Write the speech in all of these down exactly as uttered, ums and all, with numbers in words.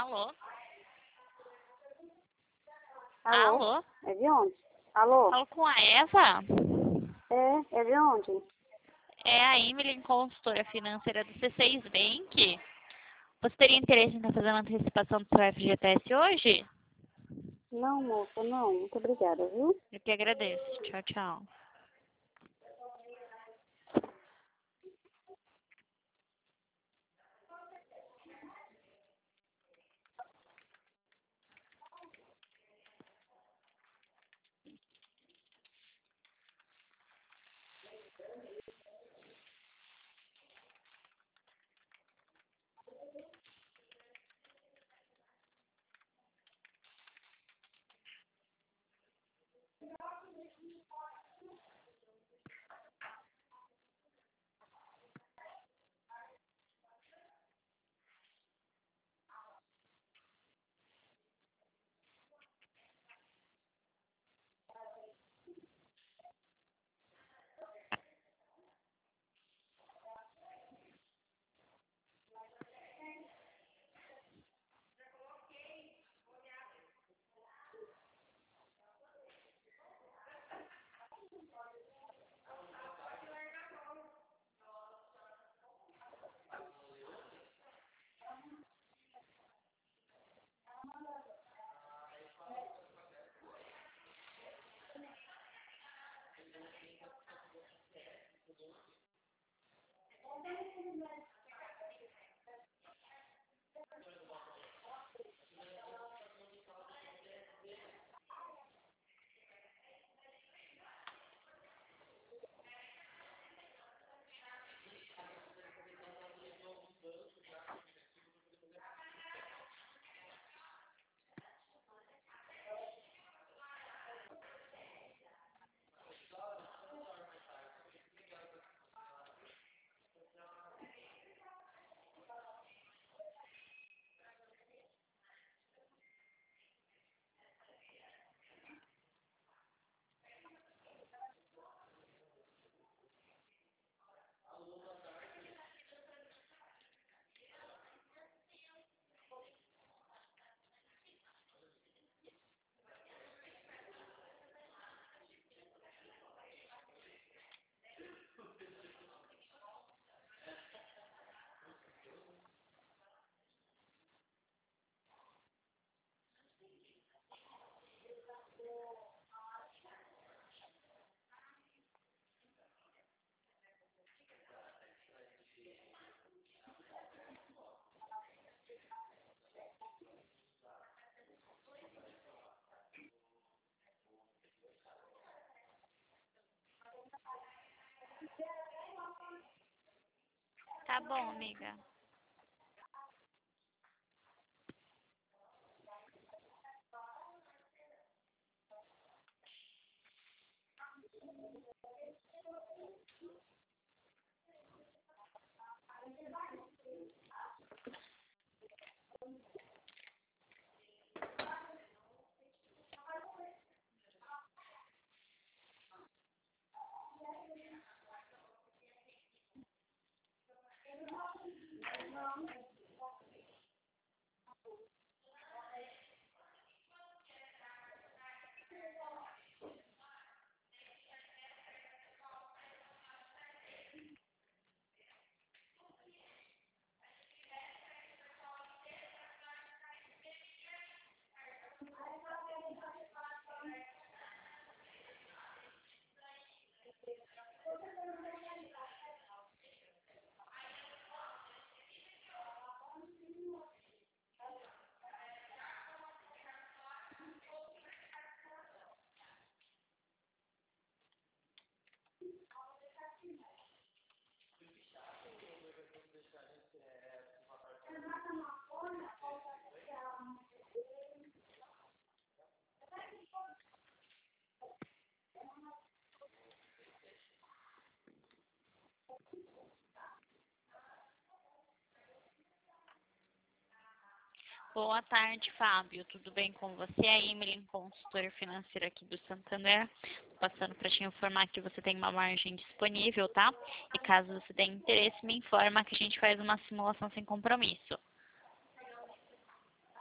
Alô? Alô? Alô? É de onde? Alô? Falo com a Eva? É, é de onde? É a Emily, consultora financeira do C seis Bank. Você teria interesse em estar fazendo a antecipação do seu F G T S hoje? Não, moça, não. Muito obrigada, viu? Eu que agradeço. Tchau, tchau. Tá bom, amiga. Boa tarde, Fábio. Tudo bem com você? É a Emily, consultora financeira aqui do Santander. Passando para te informar que você tem uma margem disponível, tá? E caso você tenha interesse, me informa que a gente faz uma simulação sem compromisso.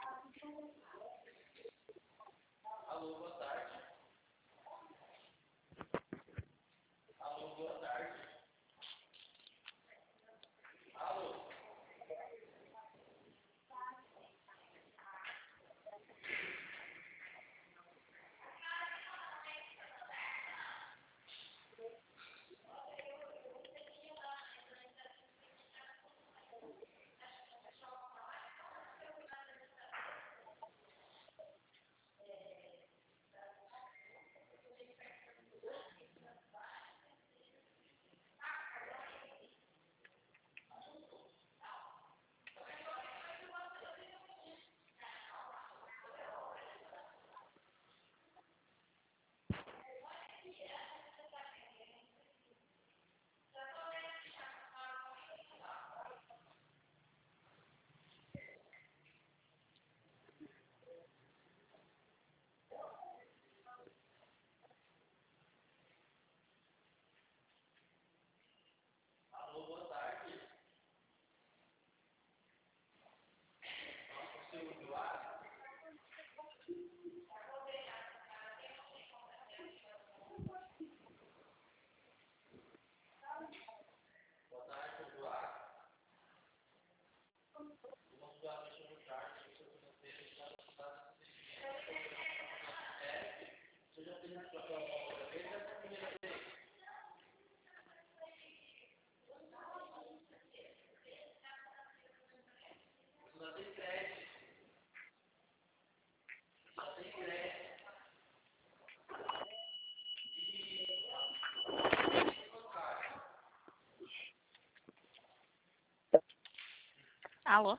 Alô?